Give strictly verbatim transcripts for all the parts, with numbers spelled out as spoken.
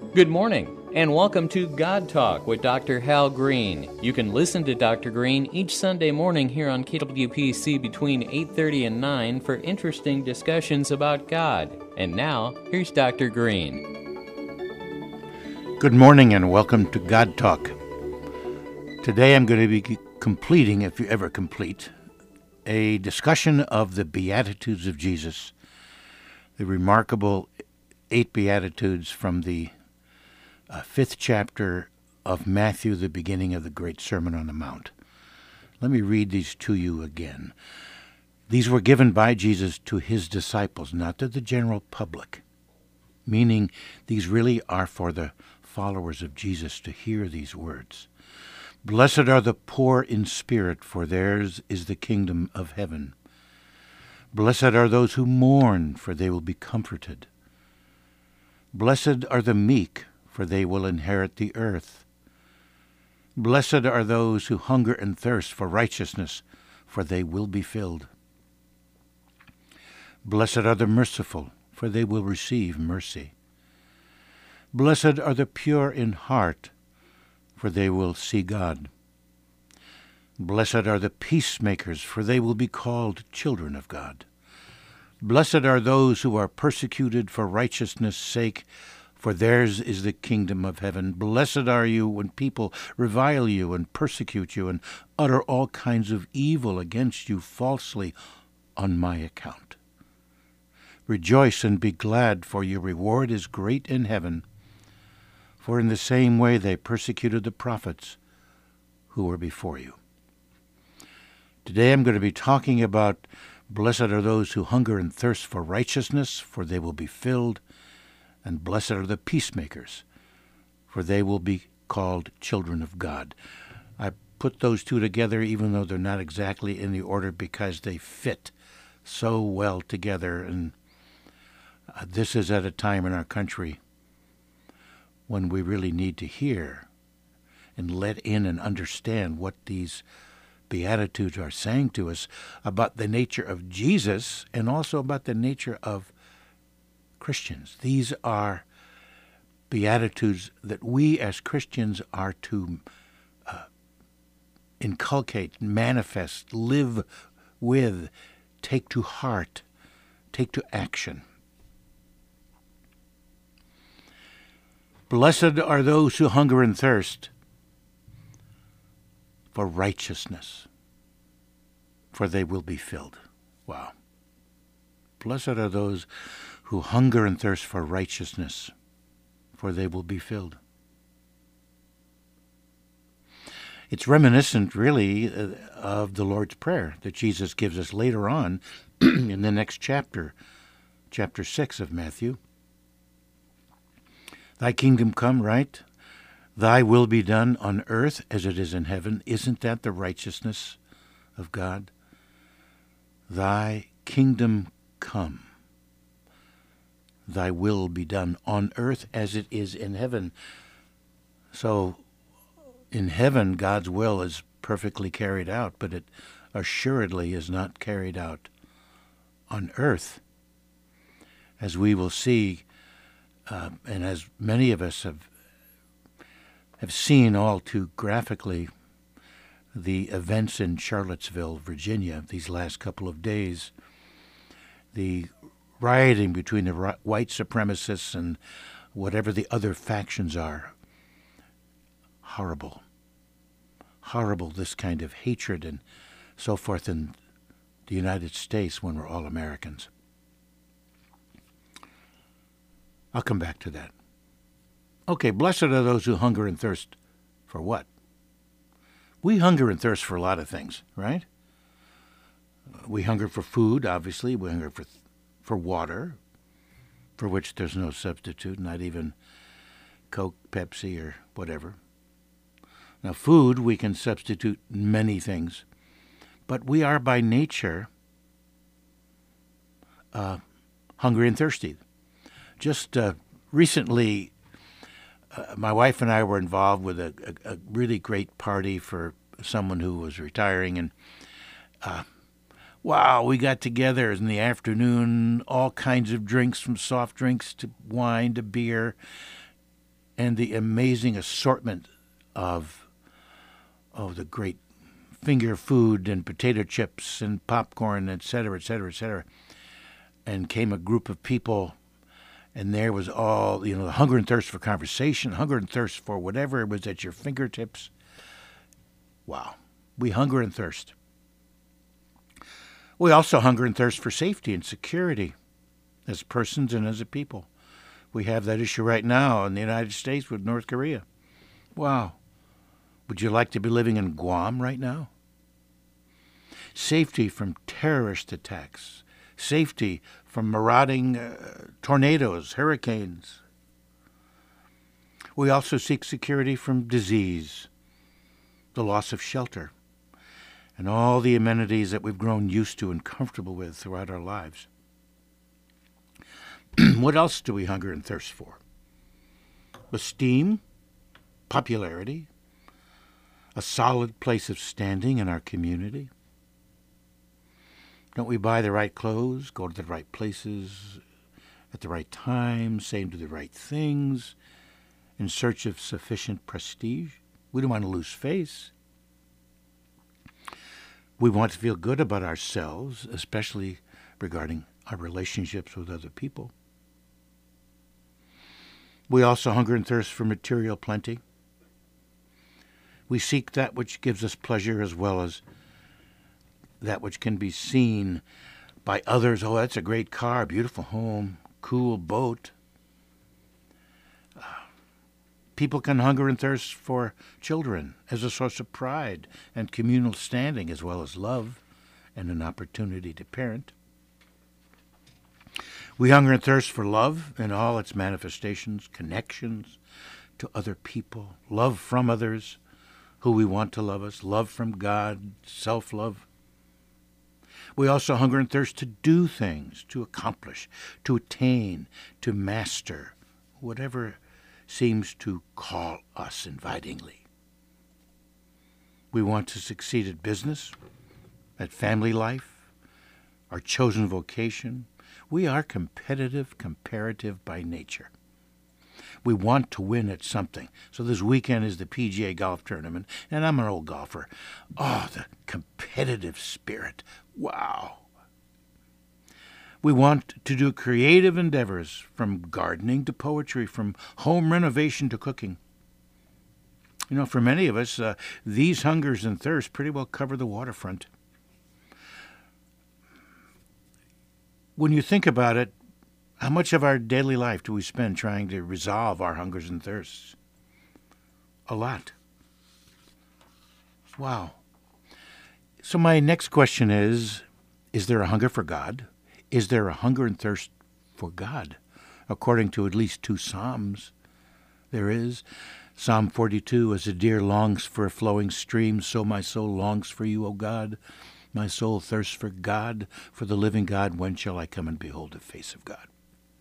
Good morning, and welcome to God Talk with Doctor Hal Green. You can listen to Doctor Green each Sunday morning here on K W P C between eight thirty and nine for interesting discussions about God. And now, here's Doctor Green. Good morning, and welcome to God Talk. Today I'm going to be completing, if you ever complete, a discussion of the Beatitudes of Jesus, the remarkable eight Beatitudes from the uh, fifth chapter of Matthew, the beginning of the Great Sermon on the Mount. Let me read these to you again. These were given by Jesus to his disciples, not to the general public, meaning these really are for the followers of Jesus to hear these words. Blessed are the poor in spirit, for theirs is the kingdom of heaven. Blessed are those who mourn, for they will be comforted. Blessed are the meek, for they will inherit the earth. Blessed are those who hunger and thirst for righteousness, for they will be filled. Blessed are the merciful, for they will receive mercy. Blessed are the pure in heart, for they will see God. Blessed are the peacemakers, for they will be called children of God. Blessed are those who are persecuted for righteousness' sake, for theirs is the kingdom of heaven. Blessed are you when people revile you and persecute you and utter all kinds of evil against you falsely on my account. Rejoice and be glad, for your reward is great in heaven. For in the same way they persecuted the prophets who were before you. Today I'm going to be talking about blessed are those who hunger and thirst for righteousness, for they will be filled. And blessed are the peacemakers, for they will be called children of God. I put those two together even though they're not exactly in the order because they fit so well together. And uh, this is at a time in our country when we really need to hear and let in and understand what these Beatitudes are saying to us about the nature of Jesus and also about the nature of Christians. These are Beatitudes that we as Christians are to uh, inculcate, manifest, live with, take to heart, take to action. Blessed are those who hunger and thirst for righteousness, for they will be filled. Wow. Blessed are those who hunger and thirst for righteousness, for they will be filled. It's reminiscent, really, uh, of the Lord's Prayer that Jesus gives us later on in the next chapter, chapter six of Matthew. Thy kingdom come, right? Thy will be done on earth as it is in heaven. Isn't that the righteousness of God? Thy kingdom come. Thy will be done on earth as it is in heaven. So in heaven, God's will is perfectly carried out, but it assuredly is not carried out on earth. As we will see, uh, and as many of us have have seen all too graphically, the events in Charlottesville, Virginia, these last couple of days, the rioting between the white supremacists and whatever the other factions are. Horrible. Horrible, this kind of hatred and so forth in the United States when we're all Americans. I'll come back to that. Okay, blessed are those who hunger and thirst for what? We hunger and thirst for a lot of things, right? We hunger for food, obviously. We hunger for for water, for which there's no substitute, not even Coke, Pepsi, or whatever. Now, food, we can substitute many things, but we are by nature uh, hungry and thirsty. Just uh, recently, uh, my wife and I were involved with a, a, a really great party for someone who was retiring, and uh, wow, we got together in the afternoon, all kinds of drinks, from soft drinks to wine to beer. and the amazing assortment of, of the great finger food and potato chips and popcorn, et cetera, et cetera, et cetera. And came a group of people, and there was all, you know, the hunger and thirst for conversation, hunger and thirst for whatever was at your fingertips. Wow. We hunger and thirst. We also hunger and thirst for safety and security as persons and as a people. We have that issue right now in the United States with North Korea. Wow. Would you like to be living in Guam right now? Safety from terrorist attacks. Safety from marauding uh, tornadoes, hurricanes. We also seek security from disease, the loss of shelter, and all the amenities that we've grown used to and comfortable with throughout our lives. What else do we hunger and thirst for? Esteem, popularity, a solid place of standing in our community. Don't we buy the right clothes, go to the right places at the right time, say and do the right things in search of sufficient prestige? We don't want to lose face. We want to feel good about ourselves, especially regarding our relationships with other people. We also hunger and thirst for material plenty. We seek that which gives us pleasure as well as that which can be seen by others. Oh, that's a great car, beautiful home, cool boat. Uh, people can hunger and thirst for children as a source of pride and communal standing as well as love and an opportunity to parent. We hunger and thirst for love in all its manifestations, connections to other people, love from others who we want to love us, love from God, self-love. We also hunger and thirst to do things, to accomplish, to attain, to master, whatever seems to call us invitingly. We want to succeed at business, at family life, our chosen vocation. We are competitive, comparative by nature. We want to win at something. So this weekend is the P G A golf tournament, and I'm an old golfer. Oh, the competitive spirit. Wow. We want to do creative endeavors, from gardening to poetry, from home renovation to cooking. You know, for many of us, uh, these hungers and thirsts pretty well cover the waterfront. When you think about it, how much of our daily life do we spend trying to resolve our hungers and thirsts? A lot. Wow. So my next question is, is there a hunger for God? Is there a hunger and thirst for God? According to at least two Psalms, there is. Psalm forty-two, as a deer longs for a flowing stream, so my soul longs for you, O God. My soul thirsts for God, for the living God. When shall I come and behold the face of God?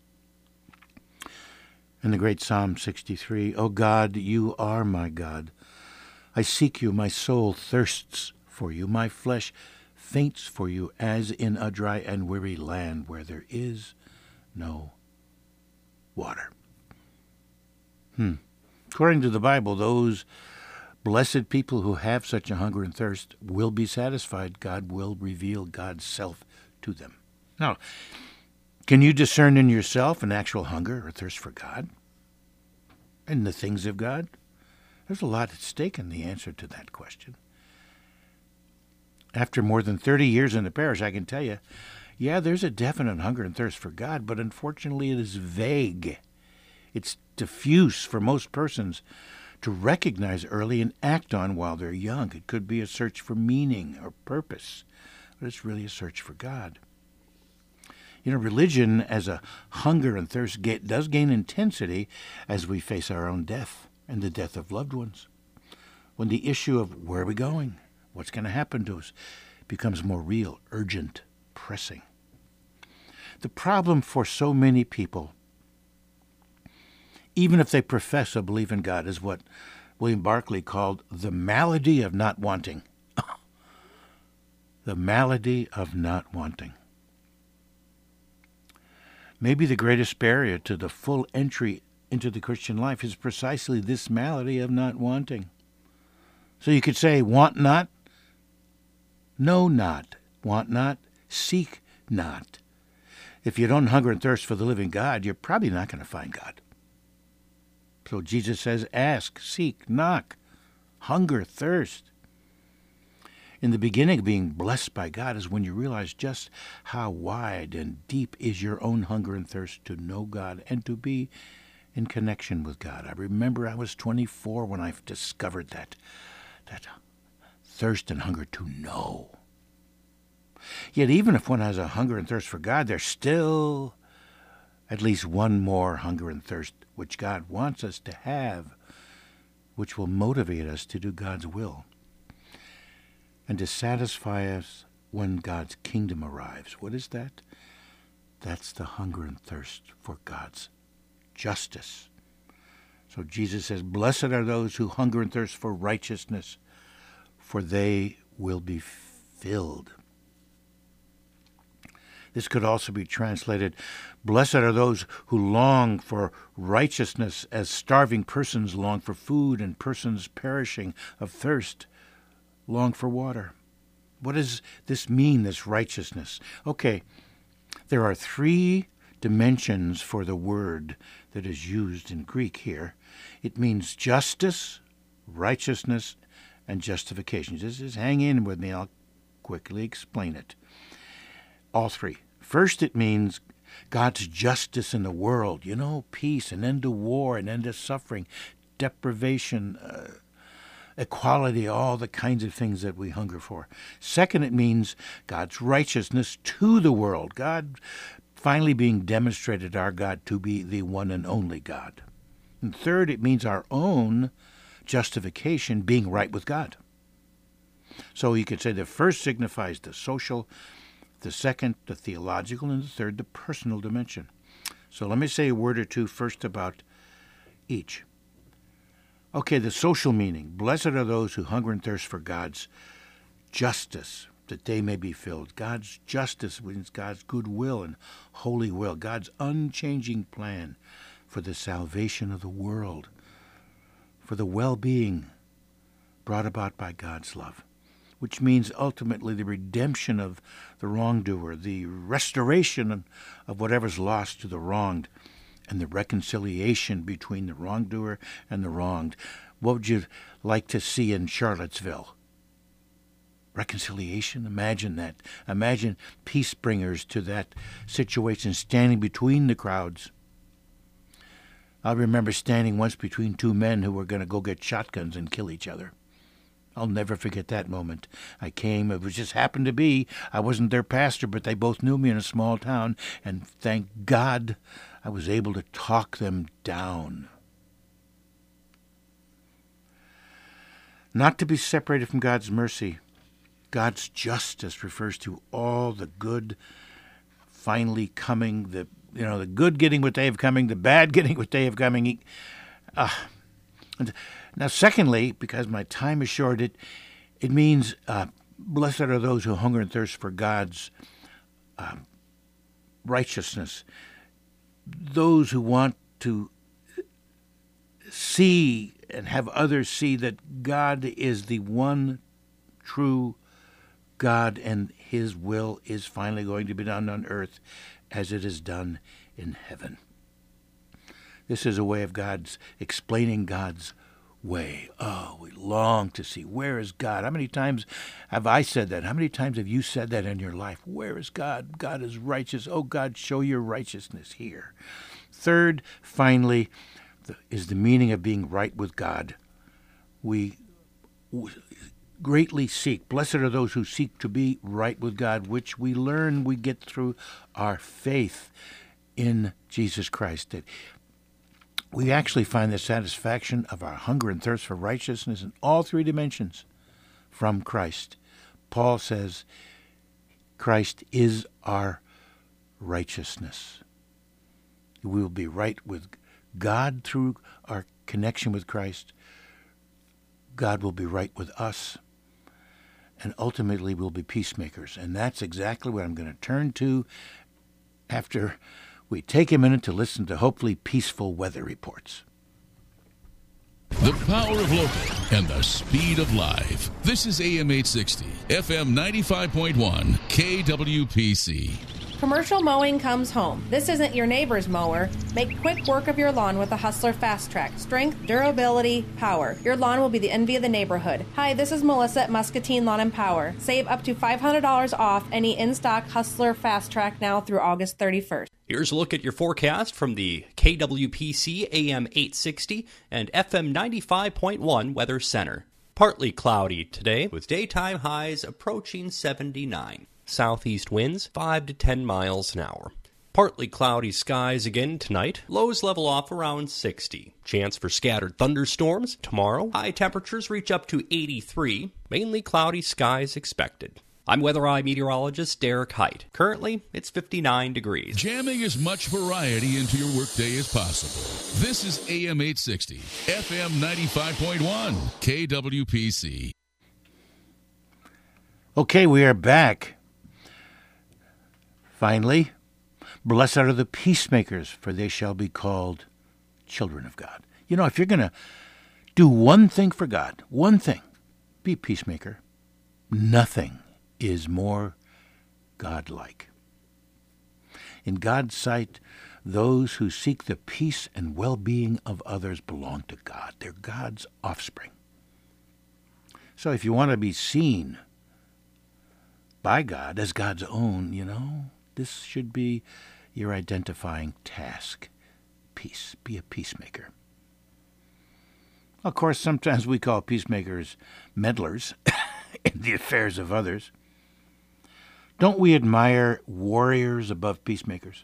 And the great Psalm sixty-three, O God, you are my God. I seek you, my soul thirsts for you. My flesh faints for you, as in a dry and weary land where there is no water. Hmm. According to the Bible, those blessed people who have such a hunger and thirst will be satisfied. God will reveal God's self to them. Now, can you discern in yourself an actual hunger or thirst for God and the things of God? There's a lot at stake in the answer to that question. After more than thirty years in the parish, I can tell you, yeah, there's a definite hunger and thirst for God, but unfortunately it is vague. It's diffuse for most persons to recognize early and act on while they're young. It could be a search for meaning or purpose, but it's really a search for God. You know, religion as a hunger and thirst does gain intensity as we face our own death and the death of loved ones. When the issue of where are we going, what's going to happen to us, becomes more real, urgent, pressing. The problem for so many people, even if they profess a belief in God, is what William Barclay called the malady of not wanting. The malady of not wanting. Maybe the greatest barrier to the full entry into the Christian life is precisely this malady of not wanting. So you could say, want not, know not, want not, seek not. If you don't hunger and thirst for the living God, you're probably not going to find God. So Jesus says, ask, seek, knock, hunger, thirst. In the beginning, being blessed by God is when you realize just how wide and deep is your own hunger and thirst to know God and to be in connection with God. I remember I was twenty-four when I discovered that, that thirst and hunger to know. Yet even if one has a hunger and thirst for God, there's still at least one more hunger and thirst which God wants us to have, which will motivate us to do God's will and to satisfy us when God's kingdom arrives. What is that? That's the hunger and thirst for God's justice. So Jesus says, blessed are those who hunger and thirst for righteousness, for they will be filled. This could also be translated, blessed are those who long for righteousness as starving persons long for food and persons perishing of thirst long for water. What does this mean, this righteousness? Okay, there are three dimensions for the word that is used in Greek here. It means justice, righteousness, and justification. Just, just hang in with me. I'll quickly explain it. All three. First, it means God's justice in the world. You know, peace, an end to war, an end to suffering, deprivation, uh, equality, all the kinds of things that we hunger for. Second, it means God's righteousness to the world. God finally being demonstrated, our God, to be the one and only God. And third, it means our own justification, being right with God. So you could say the first signifies the social, the second, the theological, and the third, the personal dimension. So let me say a word or two first about each. Okay, the social meaning. Blessed are those who hunger and thirst for God's justice, that they may be filled. God's justice means God's good will and holy will, God's unchanging plan for the salvation of the world, for the well-being brought about by God's love, which means ultimately the redemption of the wrongdoer, the restoration of whatever's lost to the wronged, and the reconciliation between the wrongdoer and the wronged. What would you like to see in Charlottesville? Reconciliation? Imagine that. Imagine peace bringers to that situation standing between the crowds. I remember standing once between two men who were going to go get shotguns and kill each other. I'll never forget that moment. I came, it was just happened to be, I wasn't their pastor, but they both knew me in a small town, and thank God I was able to talk them down. Not to be separated from God's mercy. God's justice refers to all the good finally coming, the you know, the good getting what they have coming, the bad getting what they have coming. Uh, now, secondly, because my time is short, it, it means uh, blessed are those who hunger and thirst for God's uh, righteousness. Those who want to see and have others see that God is the one true God and his will is finally going to be done on earth as it is done in heaven. This is a way of God's explaining God's way. Oh, we long to see, where is God? How many times have I said that? How many times have you said that in your life? Where is God? God is righteous. Oh, God, show your righteousness here. Third, finally, the, is the meaning of being right with God. We greatly seek. Blessed are those who seek to be right with God, which we learn we get through our faith in Jesus Christ. That we actually find the satisfaction of our hunger and thirst for righteousness in all three dimensions from Christ. Paul says Christ is our righteousness. We will be right with God through our connection with Christ. God will be right with us. And ultimately we'll be peacemakers. And that's exactly what I'm going to turn to after we take a minute to listen to hopefully peaceful weather reports. The power of local and the speed of live. This is A M eight sixty, F M ninety-five point one, K W P C. Commercial mowing comes home. This isn't your neighbor's mower. Make quick work of your lawn with the Hustler Fast Track. Strength, durability, power. Your lawn will be the envy of the neighborhood. Hi, this is Melissa at Muscatine Lawn and Power. Save up to five hundred dollars off any in-stock Hustler Fast Track now through August thirty-first. Here's a look at your forecast from the K W P C A M eight sixty and F M ninety-five point one Weather Center. Partly cloudy today with daytime highs approaching seventy-nine. Southeast winds five to ten miles an hour. Partly cloudy skies again tonight. Lows level off around sixty. Chance for scattered thunderstorms tomorrow. High temperatures reach up to eighty-three. Mainly cloudy skies expected. I'm Weather Eye meteorologist Derek Height. Currently, it's fifty-nine degrees. Jamming as much variety into your workday as possible. This is A M eight sixty, F M ninety-five point one, K W P C. Okay, we are back. Finally, blessed are the peacemakers, for they shall be called children of God. You know, if you're going to do one thing for God, one thing, be a peacemaker. Nothing is more God-like. In God's sight, those who seek the peace and well-being of others belong to God. They're God's offspring. So if you want to be seen by God as God's own, you know, this should be your identifying task. Peace. Be a peacemaker. Of course, sometimes we call peacemakers meddlers in the affairs of others. Don't we admire warriors above peacemakers?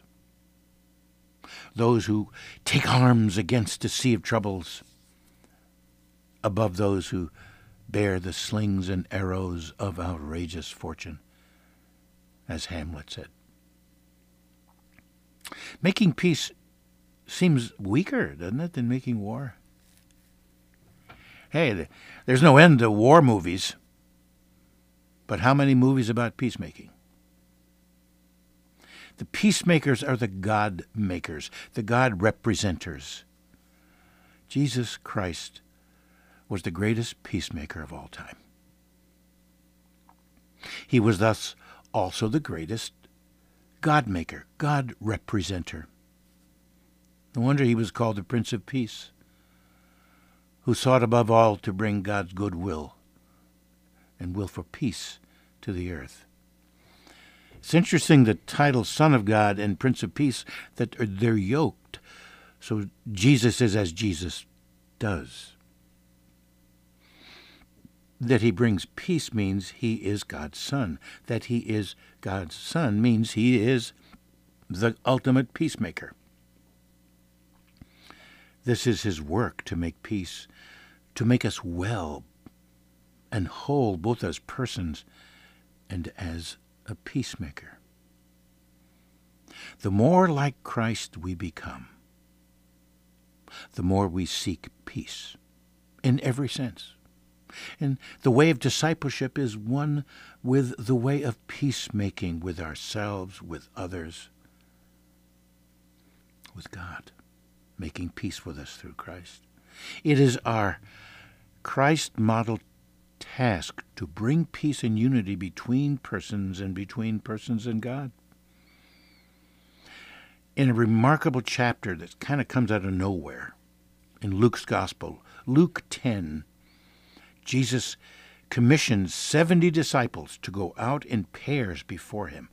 Those who take arms against a sea of troubles above those who bear the slings and arrows of outrageous fortune, as Hamlet said. Making peace seems weaker, doesn't it, than making war? Hey, there's no end to war movies, but how many movies about peacemaking? The peacemakers are the God makers, the God representers. Jesus Christ was the greatest peacemaker of all time. He was thus also the greatest God maker, God representer. No wonder he was called the Prince of Peace, who sought above all to bring God's good will and will for peace to the earth. It's interesting the title Son of God and Prince of Peace, that they're yoked. So Jesus is as Jesus does. That he brings peace means he is God's Son. That he is God's Son means he is the ultimate peacemaker. This is his work, to make peace, to make us well and whole, both as persons and as a peacemaker. The more like Christ we become, the more we seek peace in every sense. And the way of discipleship is one with the way of peacemaking with ourselves, with others, with God, making peace with us through Christ. It is our Christ-modeled task to bring peace and unity between persons and between persons and God. In a remarkable chapter that kind of comes out of nowhere, in Luke's Gospel, Luke ten, Jesus commissioned seventy disciples to go out in pairs before him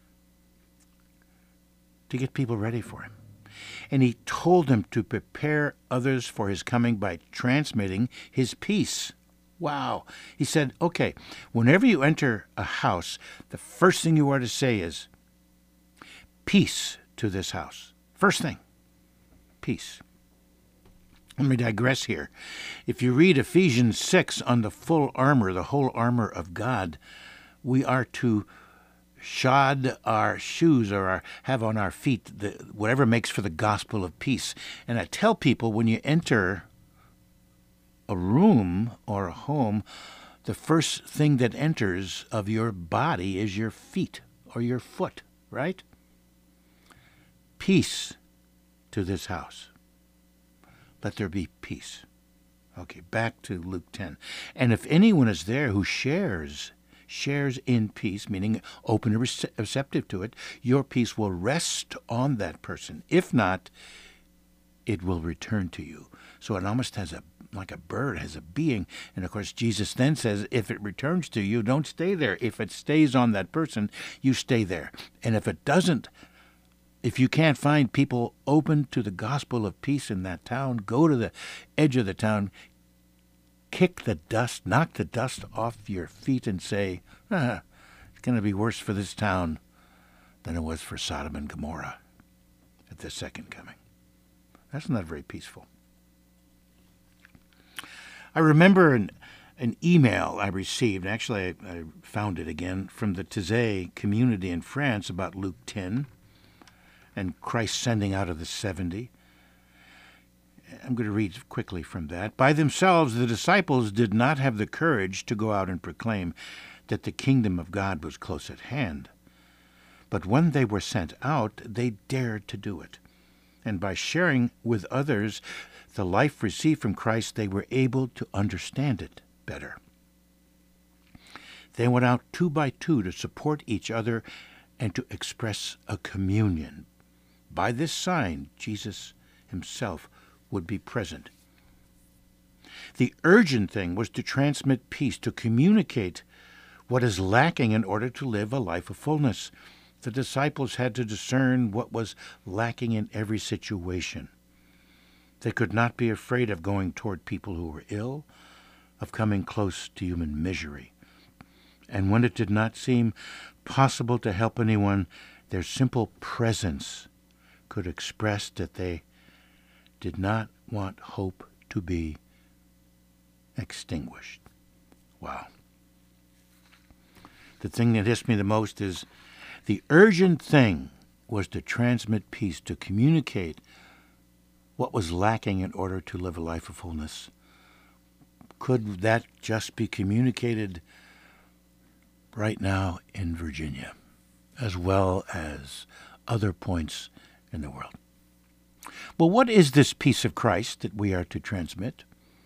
to get people ready for him. And he told them to prepare others for his coming by transmitting his peace. Wow. He said, okay, whenever you enter a house, the first thing you are to say is, peace to this house. First thing, peace. Let me digress here. If you read Ephesians six on the full armor, the whole armor of God, we are to shod our shoes or our, have on our feet the, whatever makes for the gospel of peace. And I tell people, when you enter a room or a home, the first thing that enters of your body is your feet or your foot, right? peace to this house. Let there be peace. Okay, back to Luke ten. And if anyone is there who shares, shares in peace, meaning open and receptive to it, your peace will rest on that person. If not, it will return to you. So it almost has a, like a bird, has a being. And of course, Jesus then says, if it returns to you, don't stay there. If it stays on that person, you stay there. And if it doesn't, if you can't find people open to the gospel of peace in that town, go to the edge of the town, kick the dust, knock the dust off your feet and say, ah, it's going to be worse for this town than it was for Sodom and Gomorrah at the second coming. That's not very peaceful. I remember an, an email I received, actually I, I found it again, from the Taizé community in France about Luke ten and Christ sending out of the seventy. I'm going to read quickly from that. By themselves, the disciples did not have the courage to go out and proclaim that the kingdom of God was close at hand. But when they were sent out, they dared to do it. And by sharing with others the life received from Christ, they were able to understand it better. They went out two by two to support each other and to express a communion. By this sign, Jesus himself would be present. The urgent thing was to transmit peace, to communicate what is lacking in order to live a life of fullness. The disciples had to discern what was lacking in every situation. They could not be afraid of going toward people who were ill, of coming close to human misery. And when it did not seem possible to help anyone, their simple presence could express that they did not want hope to be extinguished. Wow. The thing that hits me the most is the urgent thing was to transmit peace, to communicate what was lacking in order to live a life of fullness. Could that just be communicated right now in Virginia, as well as other points in the world? Well, what is this peace of Christ that we are to transmit?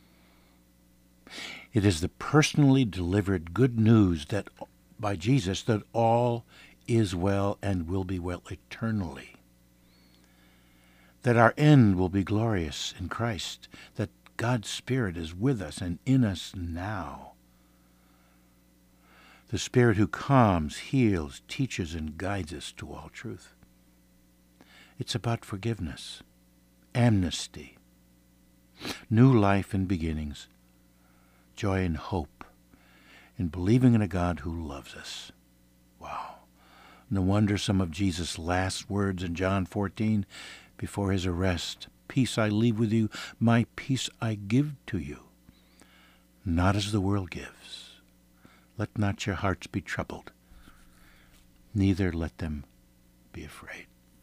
It is the personally delivered good news that by Jesus that all is well and will be well eternally. That our end will be glorious in Christ, that God's Spirit is with us and in us now. The Spirit who calms, heals, teaches, and guides us to all truth. It's about forgiveness, amnesty, new life and beginnings, joy and hope, and believing in a God who loves us. Wow. No wonder some of Jesus' last words in John fourteen, before his arrest, peace I leave with you, my peace I give to you, not as the world gives. Let not your hearts be troubled, neither let them be afraid.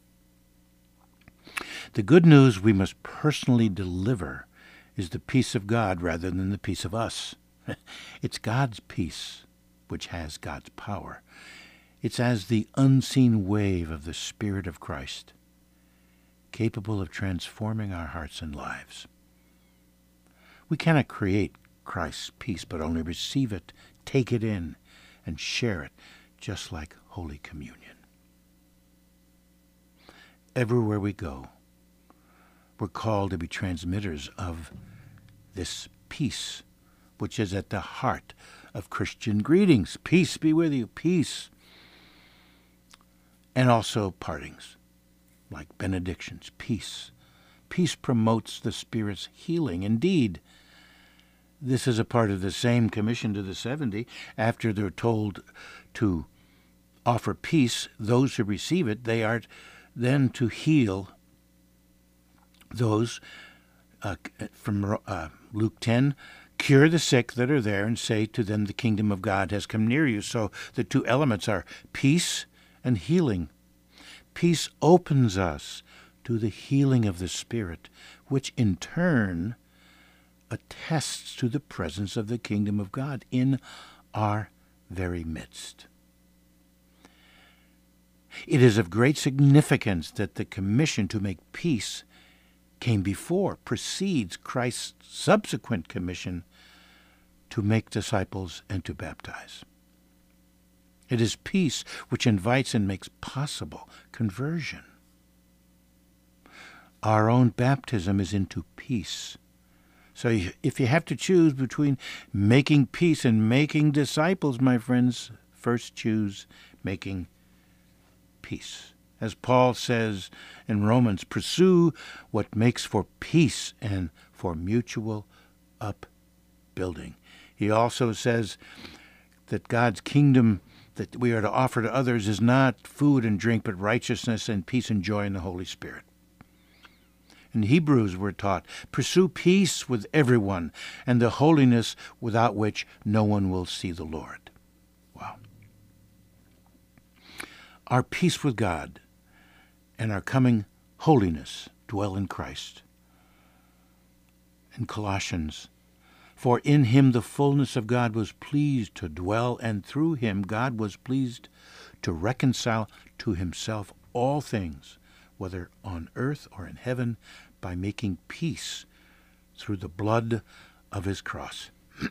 The good news we must personally deliver is the peace of God rather than the peace of us. It's God's peace which has God's power. It's as the unseen wave of the Spirit of Christ, capable of transforming our hearts and lives. We cannot create Christ's peace, but only receive it, take it in, and share it, just like Holy Communion. Everywhere we go, we're called to be transmitters of this peace, which is at the heart of Christian greetings. Peace be with you, peace. And also partings, like benedictions, peace. Peace promotes the Spirit's healing. Indeed, this is a part of the same commission to the seventy. After they're told to offer peace, those who receive it, they are then to heal those, uh, from uh, Luke ten, cure the sick that are there and say to them, the kingdom of God has come near you. So the two elements are peace and healing. Peace opens us to the healing of the Spirit, which in turn attests to the presence of the kingdom of God in our very midst. It is of great significance that the commission to make peace came before, precedes Christ's subsequent commission to make disciples and to baptize. It is peace which invites and makes possible conversion. Our own baptism is into peace. So if you have to choose between making peace and making disciples, my friends, first choose making peace. As Paul says in Romans, pursue what makes for peace and for mutual upbuilding. He also says that God's kingdom that we are to offer to others is not food and drink, but righteousness and peace and joy in the Holy Spirit. In Hebrews we're taught, pursue peace with everyone and the holiness without which no one will see the Lord. Wow. Our peace with God and our coming holiness dwell in Christ. In Colossians, for in him the fullness of God was pleased to dwell, and through him God was pleased to reconcile to himself all things, whether on earth or in heaven, by making peace through the blood of his cross.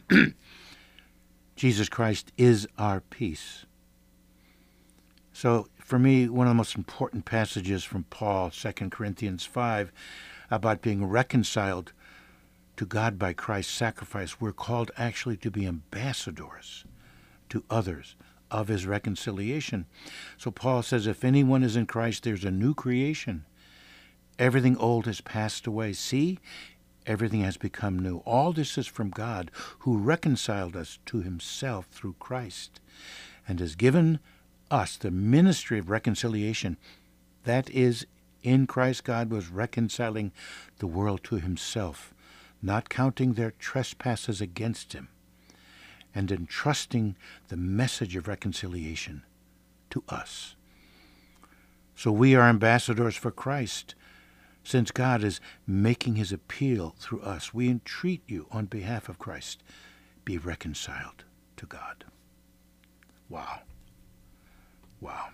Jesus Christ is our peace. So, for me, one of the most important passages from Paul, Second Corinthians five, about being reconciled to God by Christ's sacrifice. We're called actually to be ambassadors to others of his reconciliation. So Paul says, if anyone is in Christ, there's a new creation. Everything old has passed away. See, everything has become new. All this is from God, who reconciled us to himself through Christ, and has given us the ministry of reconciliation. That is, in Christ God was reconciling the world to himself, not counting their trespasses against him, and entrusting the message of reconciliation to us. So we are ambassadors for Christ. Since God is making his appeal through us, we entreat you on behalf of Christ, be reconciled to God. Wow. Wow.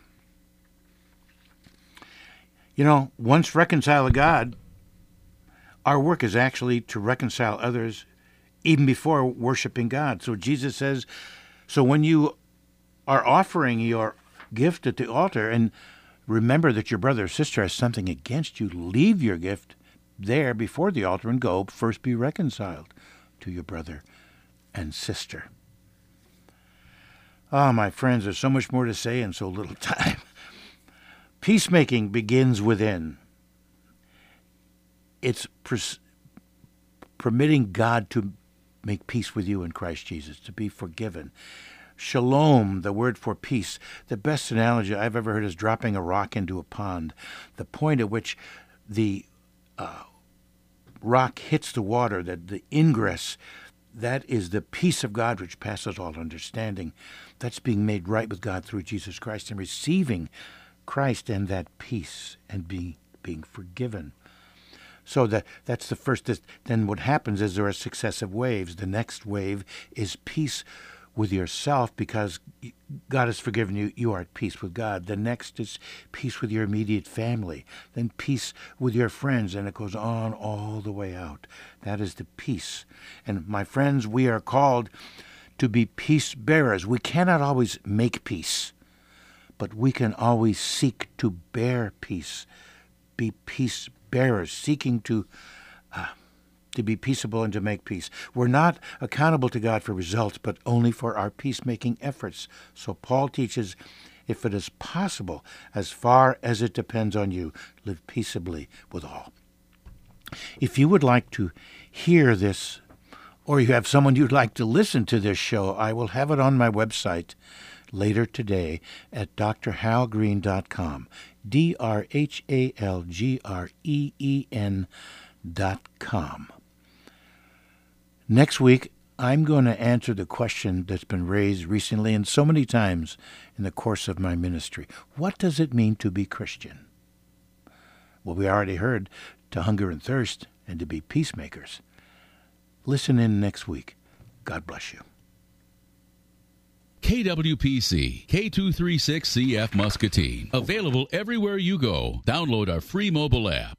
You know, once reconciled to God, our work is actually to reconcile others even before worshiping God. So Jesus says, so when you are offering your gift at the altar and remember that your brother or sister has something against you, leave your gift there before the altar and go first be reconciled to your brother and sister. Ah, oh, my friends, there's so much more to say in so little time. Peacemaking begins within. It's pres- permitting God to make peace with you in Christ Jesus, to be forgiven. Shalom, the word for peace. The best analogy I've ever heard is dropping a rock into a pond. The point at which the uh, rock hits the water, that the ingress, that is the peace of God which passes all understanding. That's being made right with God through Jesus Christ and receiving Christ and that peace and being being forgiven. So that that's the first. Then what happens is there are successive waves. The next wave is peace with yourself because God has forgiven you. You are at peace with God. The next is peace with your immediate family. Then peace with your friends, and it goes on all the way out. That is the peace. And my friends, we are called to be peace bearers. We cannot always make peace, but we can always seek to bear peace, be peace bearers, seeking to uh, to be peaceable and to make peace. We're not accountable to God for results, but only for our peacemaking efforts. So Paul teaches, if it is possible, as far as it depends on you, live peaceably with all. If you would like to hear this, or you have someone you'd like to listen to this show, I will have it on my website later today at d r hal green dot com. D R H A L G R E E N dot com. Next week, I'm going to answer the question that's been raised recently and so many times in the course of my ministry. What does it mean to be Christian? Well, we already heard to hunger and thirst and to be peacemakers. Listen in next week. God bless you. K W P C, K two thirty-six C F Muscatine. Available everywhere you go. Download our free mobile app.